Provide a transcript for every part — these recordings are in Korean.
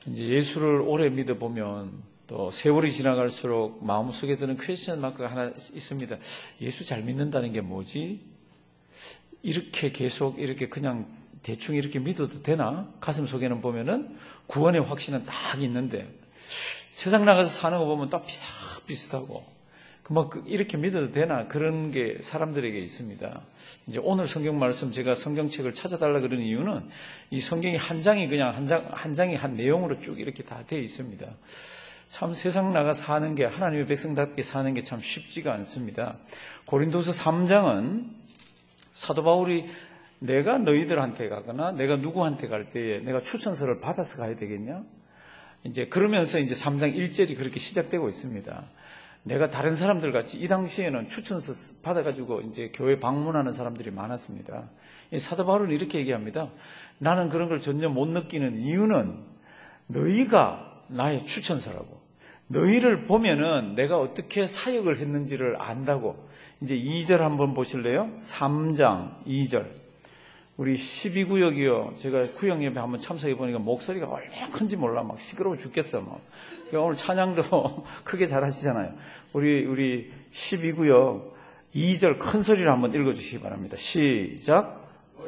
이제 예수를 오래 믿어보면 또 세월이 지나갈수록 마음속에 드는 퀘스천 마크가 하나 있습니다. 예수 잘 믿는다는 게 뭐지? 이렇게 계속 이렇게 그냥 대충 이렇게 믿어도 되나? 가슴 속에는 보면은 구원의 확신은 딱 있는데 세상 나가서 사는 거 보면 딱 비슷하고 뭐 이렇게 믿어도 되나? 그런 게 사람들에게 있습니다. 이제 오늘 성경 말씀 제가 성경책을 찾아달라 그러는 이유는 이 성경이 한 장이 그냥 한 장이 한 내용으로 쭉 이렇게 다 되어 있습니다. 참 세상 나가 사는 게 하나님의 백성답게 사는 게 참 쉽지가 않습니다. 고린도서 3장은 사도 바울이 내가 너희들한테 가거나 내가 누구한테 갈 때에 내가 추천서를 받아서 가야 되겠냐? 이제 그러면서 이제 3장 1절이 그렇게 시작되고 있습니다. 내가 다른 사람들 같이 이 당시에는 추천서 받아가지고 이제 교회 방문하는 사람들이 많았습니다. 사도 바울은 이렇게 얘기합니다. 나는 그런 걸 전혀 못 느끼는 이유는 너희가 나의 추천서라고. 너희를 보면은 내가 어떻게 사역을 했는지를 안다고. 이제 2절 한번 보실래요? 3장 2절. 우리 12구역이요. 제가 구역 예배 한번 참석해 보니까 목소리가 얼마나 큰지 몰라. 막 시끄러워 죽겠어. 막. 오늘 찬양도 크게 잘하시잖아요. 우리 12구역 2절 큰 소리로 한번 읽어 주시기 바랍니다. 시작.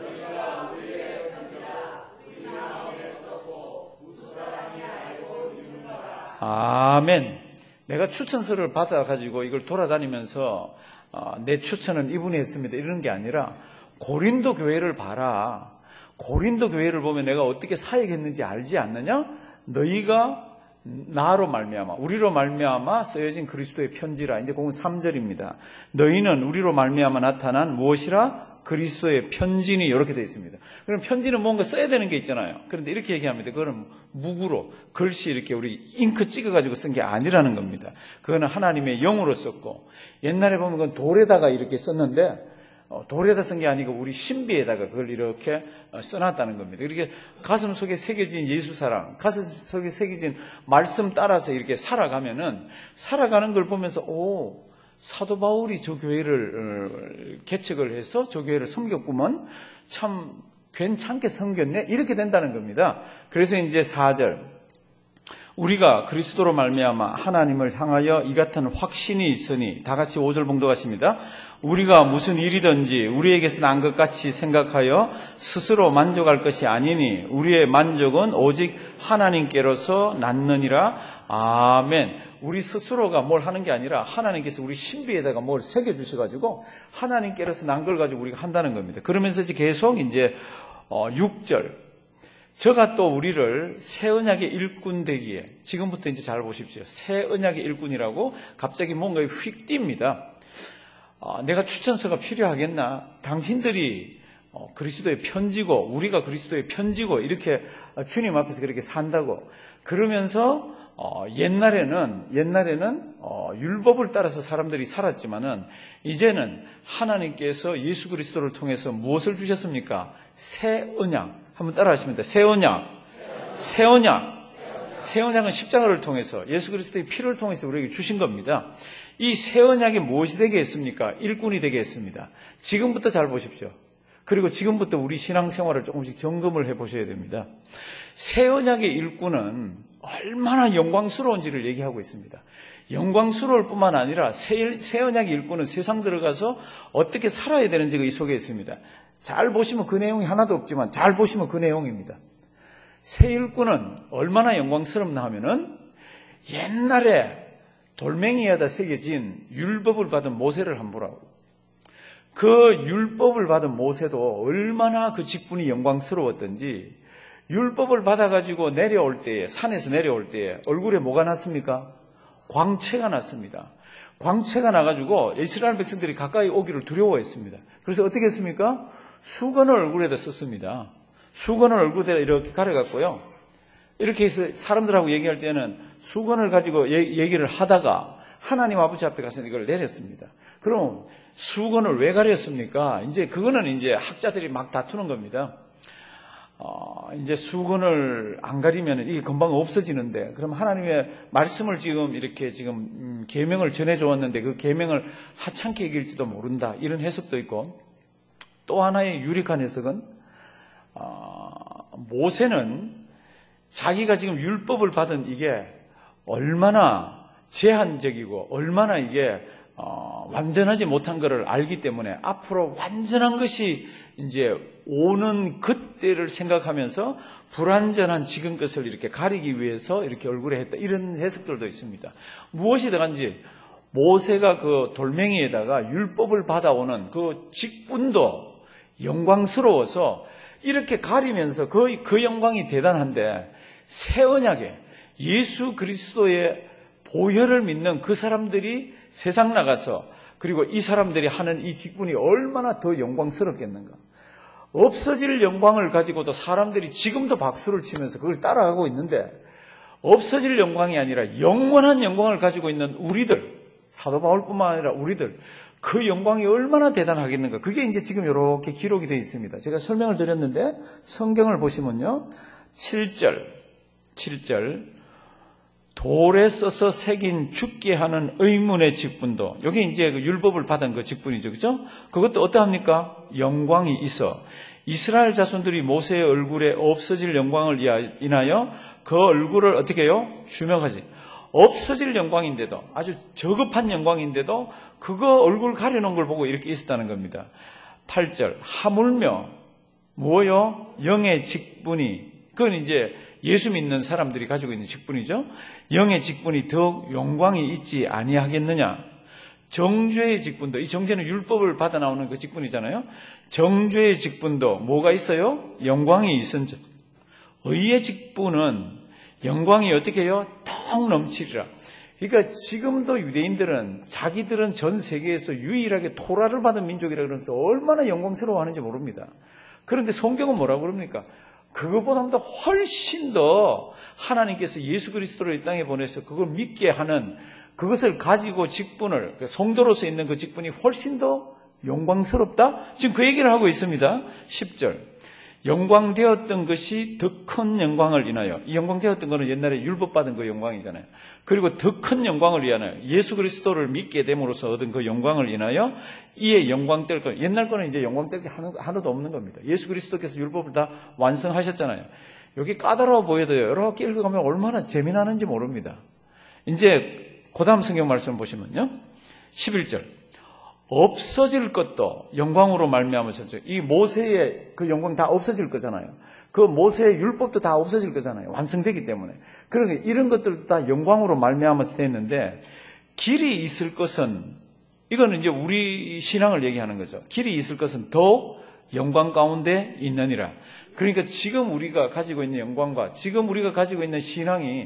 아멘. 내가 추천서를 받아가지고 이걸 돌아다니면서 내 추천은 이분이 했습니다. 이런 게 아니라 고린도 교회를 봐라. 고린도 교회를 보면 내가 어떻게 사역했는지 알지 않느냐? 너희가 나로 말미암아 우리로 말미암아 쓰여진 그리스도의 편지라. 이제 그건 3절입니다. 너희는 우리로 말미암아 나타난 무엇이라? 그리스도의 편지니. 이렇게 되어 있습니다. 그럼 편지는 뭔가 써야 되는 게 있잖아요. 그런데 이렇게 얘기합니다. 그거는 무구로 글씨 이렇게 우리 잉크 찍어가지고 쓴 게 아니라는 겁니다. 그거는 하나님의 영으로 썼고, 옛날에 보면 그건 돌에다가 이렇게 썼는데 돌에다 쓴 게 아니고 우리 신비에다가 그걸 이렇게 써놨다는 겁니다. 이렇게 가슴 속에 새겨진 예수 사랑, 가슴 속에 새겨진 말씀 따라서 이렇게 살아가면은, 살아가는 걸 보면서 사도 바울이 저 교회를 개척을 해서 저 교회를 섬겼구먼, 참 괜찮게 섬겼네, 이렇게 된다는 겁니다. 그래서 이제 4절, 우리가 그리스도로 말미암아 하나님을 향하여 이 같은 확신이 있으니, 다 같이 5절 봉독하십니다. 우리가 무슨 일이든지 우리에게서 난 것 같이 생각하여 스스로 만족할 것이 아니니 우리의 만족은 오직 하나님께로서 났느니라. 아멘. 우리 스스로가 뭘 하는 게 아니라 하나님께서 우리 신비에다가 뭘 새겨주셔가지고 하나님께로서 난 걸 가지고 우리가 한다는 겁니다. 그러면서 이제 계속 이제 6절, 저가 또 우리를 새 언약의 일꾼 되기에, 지금부터 이제 잘 보십시오. 새 언약의 일꾼이라고 갑자기 뭔가 휙 띕니다. 내가 추천서가 필요하겠나? 당신들이 그리스도의 편지고 우리가 그리스도의 편지고 이렇게 주님 앞에서 그렇게 산다고. 그러면서 옛날에는 율법을 따라서 사람들이 살았지만은 이제는 하나님께서 예수 그리스도를 통해서 무엇을 주셨습니까? 새 언약. 한번 따라하시면 새 언약. 새 언약. 새 언약은 십자가를 통해서 예수 그리스도의 피를 통해서 우리에게 주신 겁니다. 이 새 언약이 무엇이 되게 했습니까? 일꾼이 되게 했습니다. 지금부터 잘 보십시오. 그리고 지금부터 우리 신앙생활을 조금씩 점검을 해보셔야 됩니다. 새 언약의 일꾼은 얼마나 영광스러운지를 얘기하고 있습니다. 영광스러울 뿐만 아니라 새 언약의 일꾼은 세상 들어가서 어떻게 살아야 되는지가 이 속에 있습니다. 잘 보시면 그 내용이 하나도 없지만 잘 보시면 그 내용입니다. 새 일꾼은 얼마나 영광스럽나 하면은 옛날에 돌멩이에다 새겨진 율법을 받은 모세를 한번 보라고. 그 율법을 받은 모세도 얼마나 그 직분이 영광스러웠던지, 율법을 받아가지고 내려올 때에, 산에서 내려올 때에 얼굴에 뭐가 났습니까? 광채가 났습니다. 광채가 나가지고 이스라엘 백성들이 가까이 오기를 두려워했습니다. 그래서 어떻게 했습니까? 수건을 얼굴에다 썼습니다. 수건을 얼굴에다 이렇게 가려갔고요. 이렇게 해서 사람들하고 얘기할 때는 수건을 가지고 얘기를 하다가 하나님 아버지 앞에 가서 이걸 내렸습니다. 그럼 수건을 왜 가렸습니까? 이제 그거는 이제 학자들이 막 다투는 겁니다. 이제 수건을 안 가리면 이게 금방 없어지는데, 그럼 하나님의 말씀을 이렇게 계명을 전해줘 왔는데 그 계명을 하찮게 여길지도 모른다, 이런 해석도 있고, 또 하나의 유력한 해석은 모세는 자기가 지금 율법을 받은 이게 얼마나 제한적이고 얼마나 이게 완전하지 못한 것을 알기 때문에 앞으로 완전한 것이 이제 오는 그때를 생각하면서 불완전한 지금 것을 이렇게 가리기 위해서 이렇게 얼굴에 했다. 이런 해석들도 있습니다. 무엇이 들어간지 모세가 그 돌멩이에다가 율법을 받아오는 그 직분도 영광스러워서 이렇게 가리면서 그 영광이 대단한데 새 언약에 예수 그리스도의 보혈을 믿는 그 사람들이 세상 나가서 그리고 이 사람들이 하는 이 직분이 얼마나 더 영광스럽겠는가. 없어질 영광을 가지고도 사람들이 지금도 박수를 치면서 그걸 따라가고 있는데 없어질 영광이 아니라 영원한 영광을 가지고 있는 우리들, 사도 바울뿐만 아니라 우리들, 그 영광이 얼마나 대단하겠는가. 그게 이제 지금 이렇게 기록이 되어 있습니다. 제가 설명을 드렸는데 성경을 보시면요. 7절 돌에 써서 새긴 죽게 하는 의문의 직분도, 여기 이제 그 율법을 받은 그 직분이죠. 그죠? 그것도 어떠합니까? 영광이 있어. 이스라엘 자손들이 모세의 얼굴에 없어질 영광을 인하여 그 얼굴을 어떻게 해요? 주목하지. 없어질 영광인데도, 아주 저급한 영광인데도 그거 얼굴 가려놓은 걸 보고 이렇게 있었다는 겁니다. 8절 하물며 뭐요? 영의 직분이, 그건 이제 예수 믿는 사람들이 가지고 있는 직분이죠. 영의 직분이 더욱 영광이 있지 아니하겠느냐. 정죄의 직분도, 이 정죄는 율법을 받아 나오는 그 직분이잖아요. 정죄의 직분도 뭐가 있어요? 영광이 있은즉 의의 직분은 영광이 어떻게 해요? 턱 넘치리라. 그러니까 지금도 유대인들은 자기들은 전 세계에서 유일하게 토라를 받은 민족이라 그러면서 얼마나 영광스러워하는지 모릅니다. 그런데 성경은 뭐라고 그럽니까? 그것보다도 훨씬 더 하나님께서 예수 그리스도를 이 땅에 보내서 그걸 믿게 하는 그것을 가지고 직분을, 성도로서 있는 그 직분이 훨씬 더 영광스럽다? 지금 그 얘기를 하고 있습니다. 10절. 영광되었던 것이 더 큰 영광을 인하여, 이 영광되었던 것은 옛날에 율법 받은 그 영광이잖아요. 그리고 더 큰 영광을 인하여 예수 그리스도를 믿게 됨으로써 얻은 그 영광을 인하여 이에 영광될 것, 옛날 거는 이제 영광될 게 하나도 없는 겁니다. 예수 그리스도께서 율법을 다 완성하셨잖아요. 여기 까다로워 보여도요, 이렇게 읽어가면 얼마나 재미나는지 모릅니다. 이제 그 다음 성경 말씀 보시면요, 11절. 없어질 것도 영광으로 말미암아서, 이 모세의 그 영광 다 없어질 거잖아요. 그 모세의 율법도 다 없어질 거잖아요. 완성되기 때문에. 그러니까 이런 것들도 다 영광으로 말미암아서 됐는데, 길이 있을 것은, 이거는 이제 우리 신앙을 얘기하는 거죠. 길이 있을 것은 더욱 영광 가운데 있느니라. 그러니까 지금 우리가 가지고 있는 영광과 지금 우리가 가지고 있는 신앙이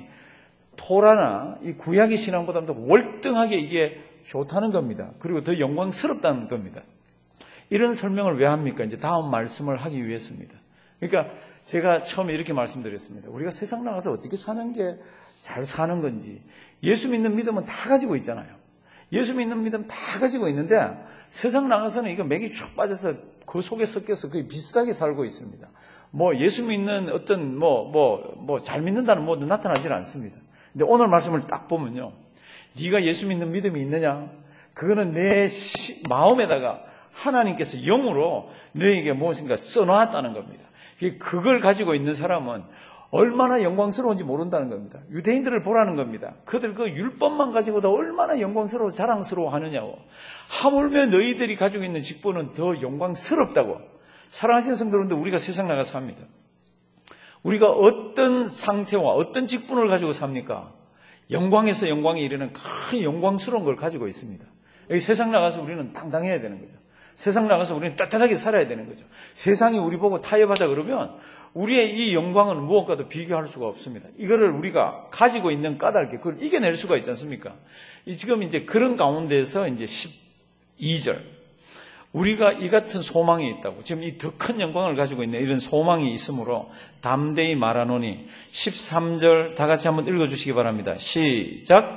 토라나 이 구약의 신앙보다도 월등하게 이게 좋다는 겁니다. 그리고 더 영광스럽다는 겁니다. 이런 설명을 왜 합니까? 이제 다음 말씀을 하기 위해서입니다. 그러니까 제가 처음에 이렇게 말씀드렸습니다. 우리가 세상 나가서 어떻게 사는 게 잘 사는 건지, 예수 믿는 믿음은 다 가지고 있잖아요. 예수 믿는 믿음 다 가지고 있는데 세상 나가서는 이거 맥이 쭉 빠져서 그 속에 섞여서 거의 비슷하게 살고 있습니다. 뭐 예수 믿는 어떤 잘 믿는다는 모두 나타나지는 않습니다. 근데 오늘 말씀을 딱 보면요, 네가 예수 믿는 믿음이 있느냐? 그거는 내 마음에다가 하나님께서 영으로 너에게 무엇인가 써놓았다는 겁니다. 그걸 가지고 있는 사람은 얼마나 영광스러운지 모른다는 겁니다. 유대인들을 보라는 겁니다. 그들 그 율법만 가지고도 얼마나 영광스러워 자랑스러워 하느냐고. 하물며 너희들이 가지고 있는 직분은 더 영광스럽다고. 사랑하시는 성도분들, 우리가 세상 나가서 삽니다. 우리가 어떤 상태와 어떤 직분을 가지고 삽니까? 영광에서 영광에 이르는 큰 영광스러운 걸 가지고 있습니다. 여기 세상 나가서 우리는 당당해야 되는 거죠. 세상 나가서 우리는 따뜻하게 살아야 되는 거죠. 세상이 우리 보고 타협하자 그러면 우리의 이 영광은 무엇과도 비교할 수가 없습니다. 이거를 우리가 가지고 있는 까닭에 그걸 이겨낼 수가 있지 않습니까? 지금 이제 그런 가운데서 이제 12절. 우리가 이 같은 소망이 있다고. 지금 이 더 큰 영광을 가지고 있는 이런 소망이 있으므로 담대히 말하노니 13절 다 같이 한번 읽어주시기 바랍니다. 시작.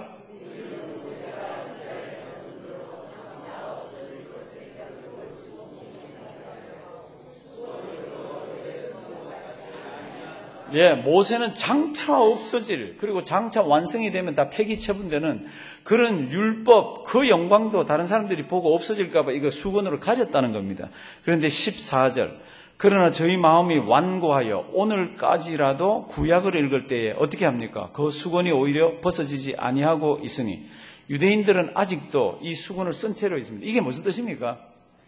예, 모세는 장차 없어질, 그리고 장차 완성이 되면 다 폐기 처분되는 그런 율법, 그 영광도 다른 사람들이 보고 없어질까 봐 이거 수건으로 가렸다는 겁니다. 그런데 14절, 그러나 저희 마음이 완고하여 오늘까지라도 구약을 읽을 때에 어떻게 합니까? 그 수건이 오히려 벗어지지 아니하고 있으니 유대인들은 아직도 이 수건을 쓴 채로 있습니다. 이게 무슨 뜻입니까?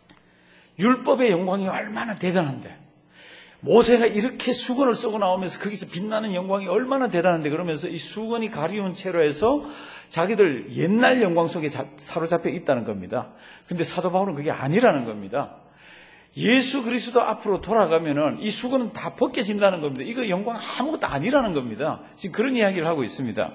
율법의 영광이 얼마나 대단한데, 모세가 이렇게 수건을 쓰고 나오면서 거기서 빛나는 영광이 얼마나 대단한데, 그러면서 이 수건이 가리운 채로 해서 자기들 옛날 영광 속에 사로잡혀 있다는 겁니다. 그런데 사도 바울은 그게 아니라는 겁니다. 예수 그리스도 앞으로 돌아가면은 이 수건은 다 벗겨진다는 겁니다. 이거 영광 아무것도 아니라는 겁니다. 지금 그런 이야기를 하고 있습니다.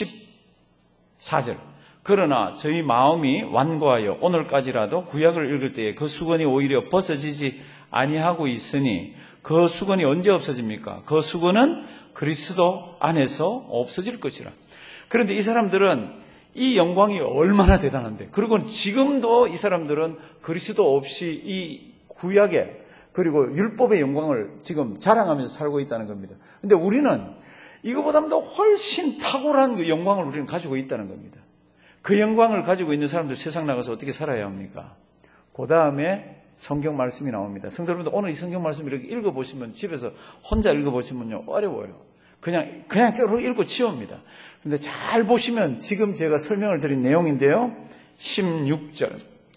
14절. 그러나 저희 마음이 완고하여 오늘까지라도 구약을 읽을 때에 그 수건이 오히려 벗어지지 아니하고 있으니, 그 수건이 언제 없어집니까? 그 수건은 그리스도 안에서 없어질 것이라. 그런데 이 사람들은 이 영광이 얼마나 대단한데, 그리고 지금도 이 사람들은 그리스도 없이 이 구약의 그리고 율법의 영광을 지금 자랑하면서 살고 있다는 겁니다. 그런데 우리는 이거보다도 훨씬 탁월한 그 영광을 우리는 가지고 있다는 겁니다. 그 영광을 가지고 있는 사람들 세상 나가서 어떻게 살아야 합니까? 그 다음에 성경 말씀이 나옵니다. 성도 여러분들, 오늘 이 성경 말씀 이렇게 읽어보시면, 집에서 혼자 읽어보시면요, 어려워요. 그냥 쭉 읽고 치웁니다. 그런데 잘 보시면 지금 제가 설명을 드린 내용인데요, 16절,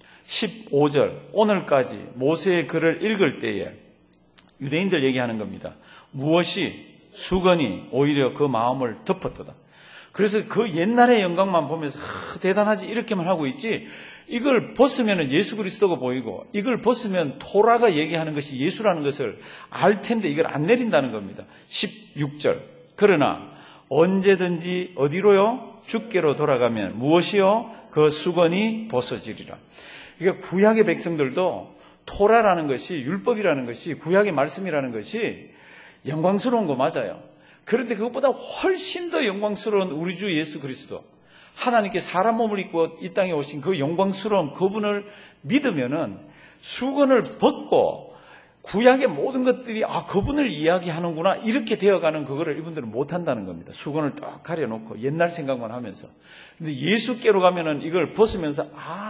15절, 오늘까지 모세의 글을 읽을 때에 유대인들 얘기하는 겁니다. 무엇이 수건이 오히려 그 마음을 덮었도다. 그래서 그 옛날의 영광만 보면서 대단하지 이렇게만 하고 있지, 이걸 벗으면 예수 그리스도가 보이고, 이걸 벗으면 토라가 얘기하는 것이 예수라는 것을 알 텐데 이걸 안 내린다는 겁니다. 16절. 그러나 언제든지 어디로요? 주께로 돌아가면 무엇이요? 그 수건이 벗어지리라. 그러니까 구약의 백성들도 토라라는 것이, 율법이라는 것이, 구약의 말씀이라는 것이 영광스러운 거 맞아요. 그런데 그것보다 훨씬 더 영광스러운 우리 주 예수 그리스도, 하나님께 사람 몸을 입고 이 땅에 오신 그 영광스러운 그분을 믿으면은 수건을 벗고 구약의 모든 것들이 그분을 이야기하는구나 이렇게 되어가는 그거를 이분들은 못한다는 겁니다. 수건을 딱 가려놓고 옛날 생각만 하면서. 근데 예수께로 가면은 이걸 벗으면서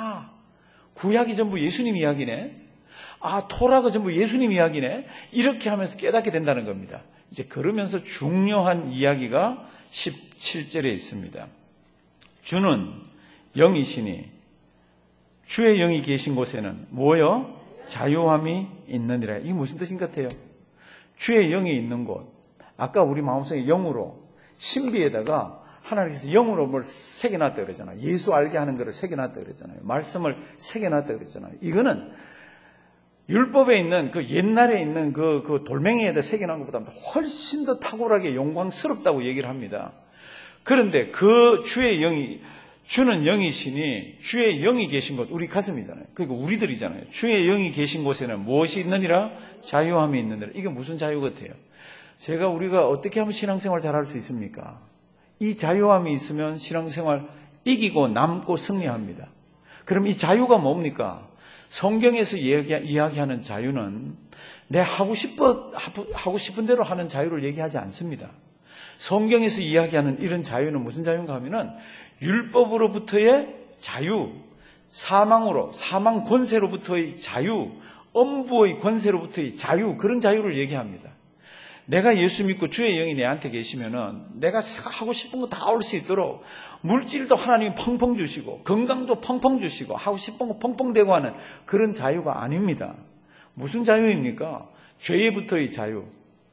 구약이 전부 예수님 이야기네, 토라가 전부 예수님 이야기네, 이렇게 하면서 깨닫게 된다는 겁니다. 이제 그러면서 중요한 이야기가 17절에 있습니다. 주는 영이시니 주의 영이 계신 곳에는 뭐요? 자유함이 있느니라. 이게 무슨 뜻인 것 같아요? 주의 영이 있는 곳. 아까 우리 마음속에 영으로, 신비에다가 하나님께서 영으로 뭘 새겨놨다 그러잖아요. 예수 알게 하는 것을 새겨놨다 그러잖아요. 말씀을 새겨놨다 그랬잖아요. 이거는 율법에 있는 그 옛날에 있는 그 돌멩이에다 새겨놓은 것보다 훨씬 더 탁월하게 영광스럽다고 얘기를 합니다. 그런데 그 주의 영이, 주는 영이시니 주의 영이 계신 곳, 우리 가슴이잖아요. 그러니까 우리들이잖아요. 주의 영이 계신 곳에는 무엇이 있느니라? 자유함이 있느니라. 이게 무슨 자유 같아요? 우리가 어떻게 하면 신앙생활 잘할 수 있습니까? 이 자유함이 있으면 신앙생활 이기고 남고 승리합니다. 그럼 이 자유가 뭡니까? 성경에서 이야기하는 자유는 내 하고 싶은 대로 하는 자유를 얘기하지 않습니다. 성경에서 이야기하는 이런 자유는 무슨 자유인가 하면은 율법으로부터의 자유, 사망 권세로부터의 자유, 엄부의 권세로부터의 자유, 그런 자유를 얘기합니다. 내가 예수 믿고 주의 영이 내한테 계시면은 내가 하고 싶은 거 다 올 수 있도록 물질도 하나님이 펑펑 주시고 건강도 펑펑 주시고 하고 싶은 거 펑펑 되고 하는 그런 자유가 아닙니다. 무슨 자유입니까? 죄에부터의 자유,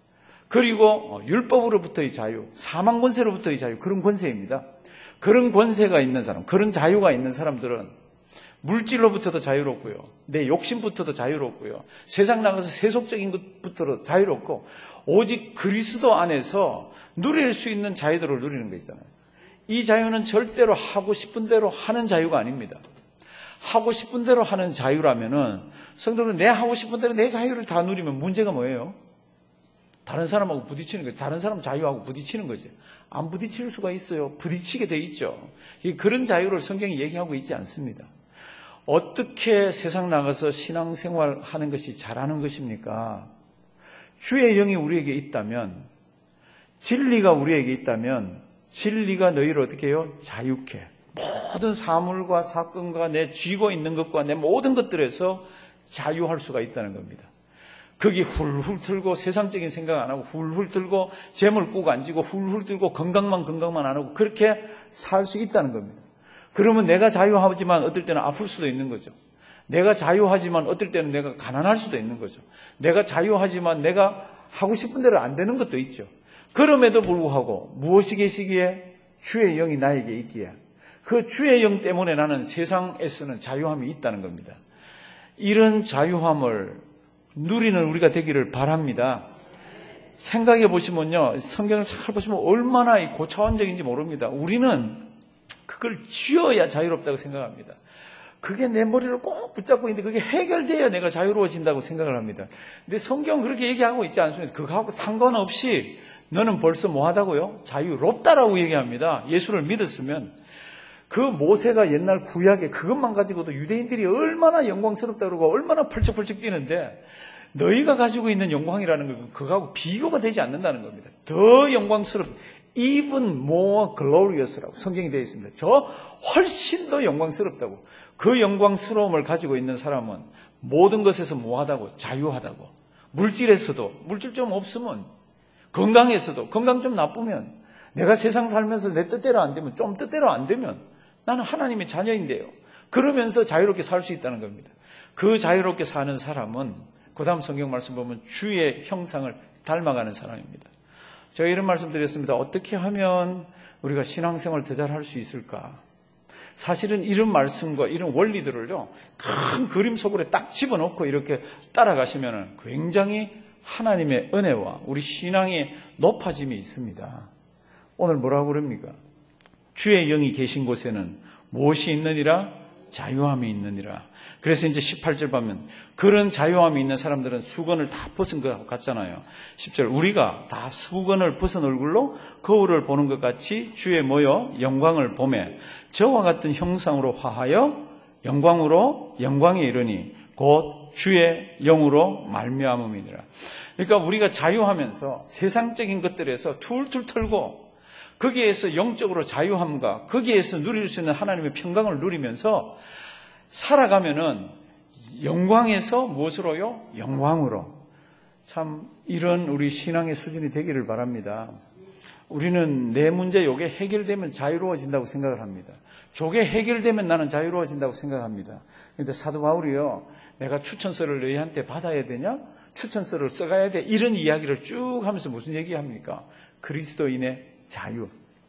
그리고 율법으로부터의 자유, 사망 권세로부터의 자유, 그런 권세입니다. 그런 권세가 있는 사람, 그런 자유가 있는 사람들은 물질로부터도 자유롭고요, 내 욕심부터도 자유롭고요, 세상 나가서 세속적인 것부터도 자유롭고, 오직 그리스도 안에서 누릴 수 있는 자유들을 누리는 거 있잖아요. 이 자유는 절대로 하고 싶은 대로 하는 자유가 아닙니다. 하고 싶은 대로 하는 자유라면은, 성도는 내 하고 싶은 대로 내 자유를 다 누리면 문제가 뭐예요? 다른 사람하고 부딪히는 거죠. 다른 사람 자유하고 부딪히는 거죠. 안 부딪힐 수가 있어요. 부딪히게 돼 있죠. 그런 자유를 성경이 얘기하고 있지 않습니다. 어떻게 세상 나가서 신앙생활 하는 것이 잘하는 것입니까? 주의 영이 우리에게 있다면, 진리가 우리에게 있다면, 진리가 너희를 어떻게 해요? 자유케. 모든 사물과 사건과 내 쥐고 있는 것과 내 모든 것들에서 자유할 수가 있다는 겁니다. 거기 훌훌 들고 세상적인 생각 안 하고 훌훌 들고 재물 꼭 안 지고 훌훌 들고 건강만 안 하고 그렇게 살 수 있다는 겁니다. 그러면 내가 자유하지만 어떨 때는 아플 수도 있는 거죠. 내가 자유하지만 어떨 때는 내가 가난할 수도 있는 거죠. 내가 자유하지만 내가 하고 싶은 대로 안 되는 것도 있죠. 그럼에도 불구하고 무엇이 계시기에? 주의 영이 나에게 있기에 그 주의 영 때문에 나는 세상에서는 자유함이 있다는 겁니다. 이런 자유함을 누리는 우리가 되기를 바랍니다. 생각해 보시면요, 성경을 잘 보시면 얼마나 고차원적인지 모릅니다. 우리는 그걸 쥐어야 자유롭다고 생각합니다. 그게 내 머리를 꼭 붙잡고 있는데 그게 해결돼야 내가 자유로워진다고 생각을 합니다. 근데 성경은 그렇게 얘기하고 있지 않습니다. 그거하고 상관없이 너는 벌써 뭐하다고요? 자유롭다라고 얘기합니다. 예수를 믿었으면. 그 모세가 옛날 구약에 그것만 가지고도 유대인들이 얼마나 영광스럽다 그러고 얼마나 펄쩍펄쩍 뛰는데 너희가 가지고 있는 영광이라는 건 그거하고 비교가 되지 않는다는 겁니다. 더 even more glorious라고 성경이 되어 있습니다. 저 훨씬 더 영광스럽다고. 그 영광스러움을 가지고 있는 사람은 모든 것에서 뭐하다고? 자유하다고. 물질에서도 물질 좀 없으면, 건강에서도 건강 좀 나쁘면, 내가 세상 살면서 내 뜻대로 안 되면, 좀 뜻대로 안 되면 나는 하나님의 자녀인데요. 그러면서 자유롭게 살 수 있다는 겁니다. 그 자유롭게 사는 사람은 그 다음 성경 말씀 보면 주의 형상을 닮아가는 사람입니다. 제가 이런 말씀 드렸습니다. 어떻게 하면 우리가 신앙생활을 더 잘할 수 있을까? 사실은 이런 말씀과 이런 원리들을요, 큰 그림 속으로 딱 집어넣고 이렇게 따라가시면 굉장히 하나님의 은혜와 우리 신앙의 높아짐이 있습니다. 오늘 뭐라고 그럽니까? 주의 영이 계신 곳에는 무엇이 있느니라? 자유함이 있느니라. 그래서 이제 18절 보면 그런 자유함이 있는 사람들은 수건을 다 벗은 것 같잖아요. 10절 우리가 다 수건을 벗은 얼굴로 거울을 보는 것 같이 주의 모여 영광을 보매 저와 같은 형상으로 화하여 영광으로 영광에 이르니 곧 주의 영으로 말미암음이니라. 그러니까 우리가 자유하면서 세상적인 것들에서 툴툴 털고 거기에서 영적으로 자유함과 거기에서 누릴 수 있는 하나님의 평강을 누리면서 살아가면은 영광에서 무엇으로요? 영광으로. 참 이런 우리 신앙의 수준이 되기를 바랍니다. 우리는 내 문제 요게 해결되면 자유로워진다고 생각을 합니다. 저게 해결되면 나는 자유로워진다고 생각합니다. 그런데 사도 바울이요, 내가 추천서를 너희한테 받아야 되냐? 추천서를 써가야 돼? 이런 이야기를 쭉 하면서 무슨 얘기합니까? 그리스도인의 자유.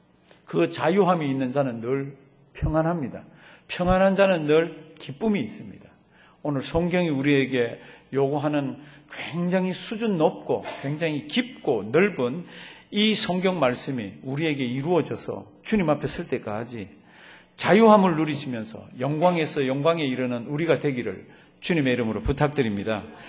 그 자유함이 있는 자는 늘 평안합니다. 평안한 자는 늘 기쁨이 있습니다. 오늘 성경이 우리에게 요구하는 굉장히 수준 높고 굉장히 깊고 넓은 이 성경 말씀이 우리에게 이루어져서 주님 앞에 설 때까지 자유함을 누리시면서 영광에서 영광에 이르는 우리가 되기를 주님의 이름으로 부탁드립니다.